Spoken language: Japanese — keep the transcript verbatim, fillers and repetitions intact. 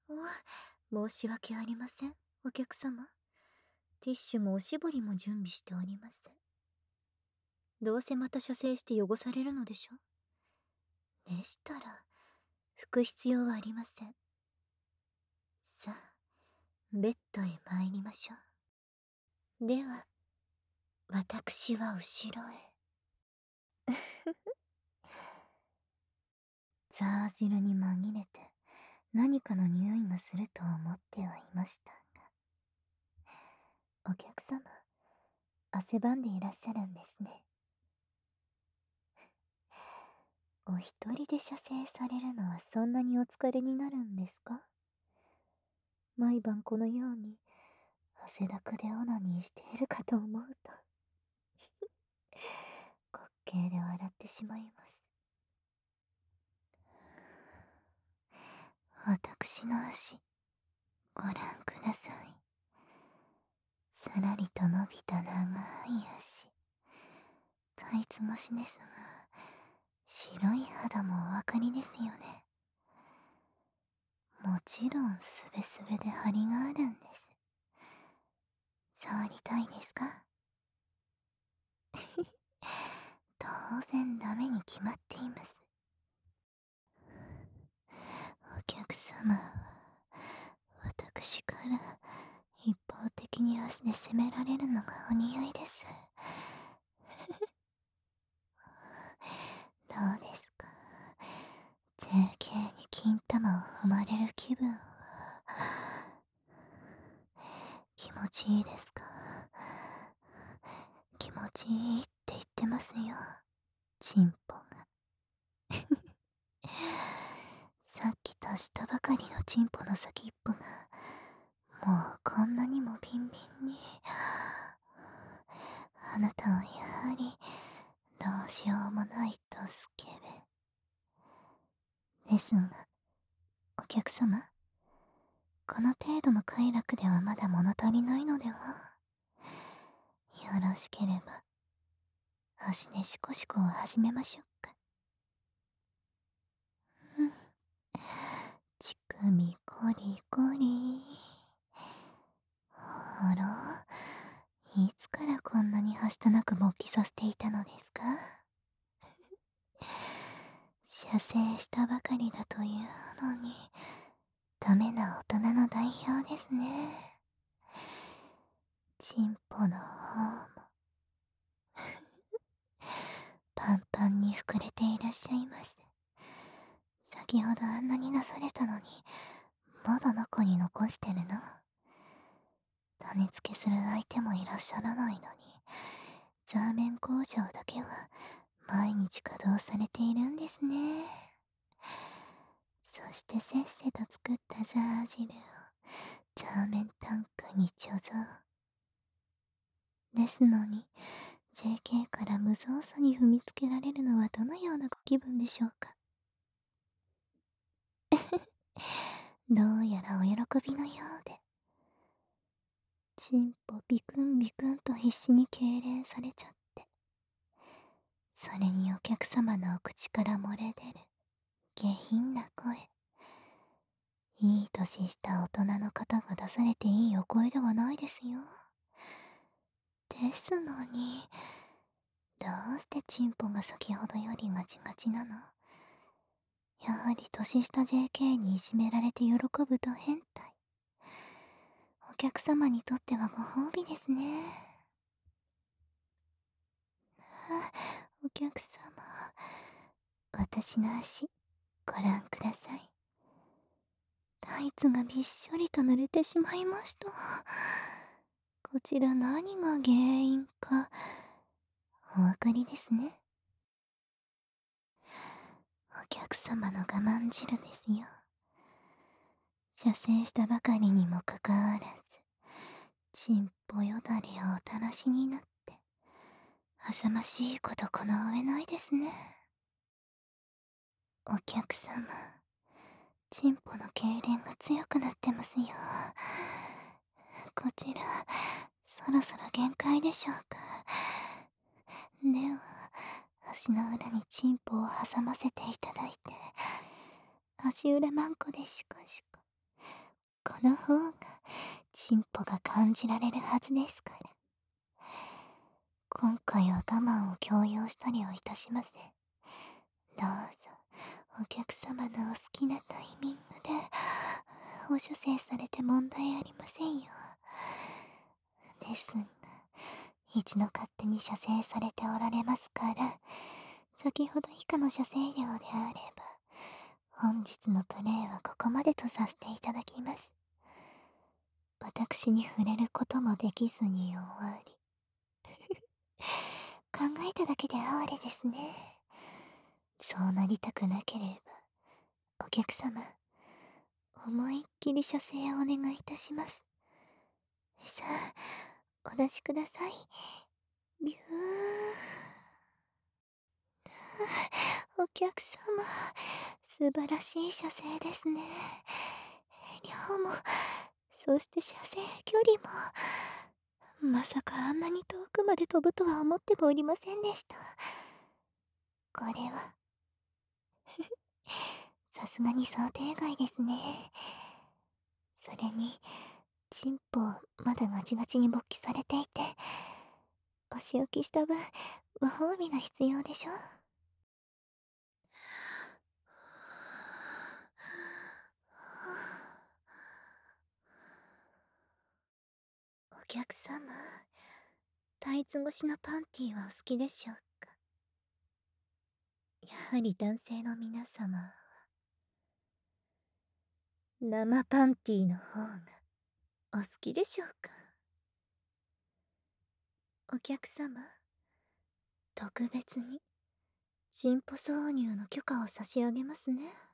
申し訳ありません、お客様。ティッシュもおしぼりも準備しております。どうせまた射精して汚されるのでしょ。でしたら、拭く必要はありません。さあ、ベッドへ参りましょう。では、私は後ろへ。ザージルに紛れて何かの匂いがすると思ってはいましたが、お客様、汗ばんでいらっしゃるんですね。お一人で射精されるのはそんなにお疲れになるんですか？毎晩このように汗だくでオナニーしているかと思うと滑稽で笑ってしまいます。私の足、ご覧ください。さらりと伸びた長い足。タイツ越しですが、白い肌もお分かりですよね。もちろんすべすべで張りがあるんです。触りたいですか？当然ダメに決まっています。お客様は、私から一方的に足で責められるのがお似合いです。どうですか？ ジェーケー に金玉を踏まれる気分は気持ちいいですか？気持ちいいって言ってますよ、チンポが。さっき足したばかりのチンポの先っぽがもうこんなにもビンビンに。あなたはやはりどうしようもないとスケベですが、お客様、この程度の快楽ではまだ物足りないのでは？よろしければ足でシコシコを始めましょうか。うん、乳首コリコリ。あら、いつからこんなにはしたなく勃起させていたのですか？射精したばかりだというのに、ダメな大人の代表ですね。チンポの方もパンパンに膨れていらっしゃいます。先ほどあんなになされたのに、まだ中に残してるの？種付けする相手もいらっしゃらないのに、ザーメン工場だけは毎日稼働されているんですね。そしてせっせと作ったザー汁をザーメンタンクに貯蔵。ですのに、ジェーケー から無造作に踏みつけられるのはどのようなご気分でしょうか？どうやらお喜びのようで、チンポビクンビクンと必死に痙攣されちゃって、それにお客様のお口から漏れ出る下品な声。いい年した大人の方が出されていいお声ではないですよ。ですのに、どうしてチンポが先ほどよりガチガチなの？やはり年下 ジェーケー にいじめられて喜ぶド変態。お客様にとってはご褒美ですね。あ、お客様、私の足、ご覧ください。タイツがびっしょりと濡れてしまいました。こちら何が原因か、お分かりですね。お客様の我慢汁ですよ。射精したばかりにもかかわらず、ちんぽよだれをおたらしになって、浅ましいことこの上ないですね。お客様、チンポの痙攣が強くなってますよ。こちら、そろそろ限界でしょうか。では、足の裏にチンポを挟ませていただいて、足裏マンコでシコシコ、 この方が進歩が感じられるはずですから。今回は我慢を強要したりはいたしません。どうぞ、お客様のお好きなタイミングで、お射精されて問題ありませんよ。ですが、一度勝手に射精されておられますから、先ほど以下の射精量であれば、本日のプレイはここまでとさせていただきます。私に触れることもできずに終わり。考えただけで哀れですね。そうなりたくなければ、お客様、思いっきり射精をお願いいたします。さあ、お出しください。ビュー。お客様、素晴らしい射精ですね。量も、そして射精距離も、まさかあんなに遠くまで飛ぶとは思ってもおりませんでした。これは、さすがに想定外ですね。それに、チンポまだガチガチに勃起されていて、お仕置きした分、ご褒美が必要でしょ。お客様、タイツ越しのパンティはお好きでしょうか。やはり男性の皆様は、生パンティの方がお好きでしょうか。お客様、特別に進歩挿入の許可を差し上げますね。